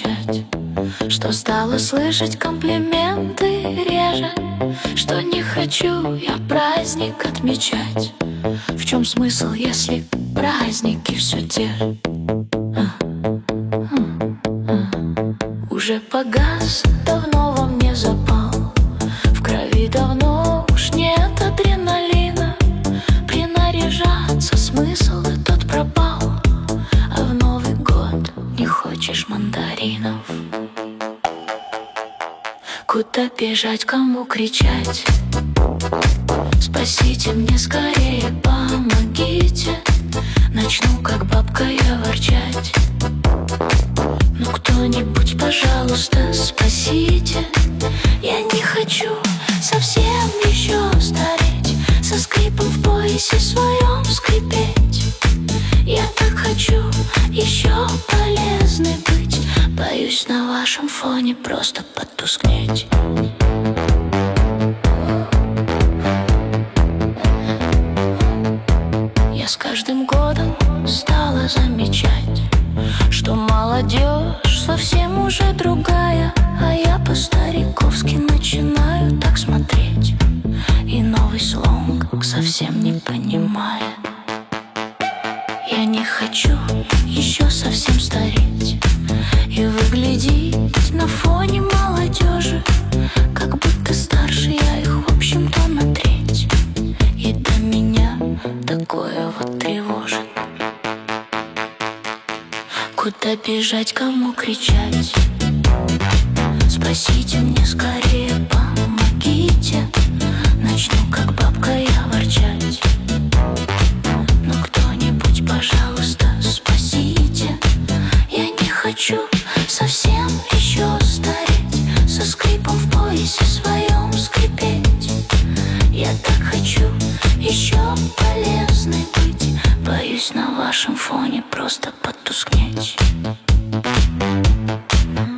замечать, что стала слышать комплименты реже, что не хочу я праздник отмечать. В чем смысл, если праздники все те же? Уже погас, давно во мне запал, в крови давно уж нет адреналина. Принаряжаться смысл и тот пропал, а в Новый год не хочешь мандаринов. Куда бежать, кому кричать? Спасите мне скорее, помогите. Начну, как бабка, я ворчать. Ну кто-нибудь, пожалуйста, спасите. Я не хочу совсем еще стареть, со скрипом в поясе своем скрипеть. Я так хочу еще полезной быть, боюсь на вашем фоне просто потускнеть. Я с каждым годом стала замечать, что молодежь совсем уже другая, а я по-стариковски начинаю так смотреть, и новый слонг совсем не понимая. Я не хочу еще совсем стареть и выглядеть на фоне молодежи, как будто старше я их, в общем-то, на треть. И до меня такое вот тревожит. Куда бежать, кому кричать? Спасите мне скорее, помогите. Начну, как бабка, я ворчать. Ну кто-нибудь, пожалуйста, спасите. Я не хочу совсем еще стареть, со скрипом в поясе своем скрипеть. Я так хочу еще полезной быть, боюсь на вашем фоне просто потускнеть.